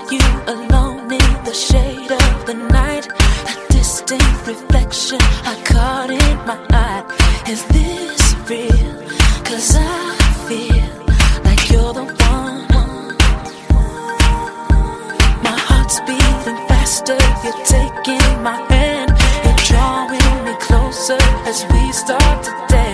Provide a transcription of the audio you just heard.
you alone in the shade of the night. A distant reflection I caught in my eye. Is this real? 'Cause I feel like you're the one. My heart's beating faster, you're taking my hand. You're drawing me closer as we start to dance.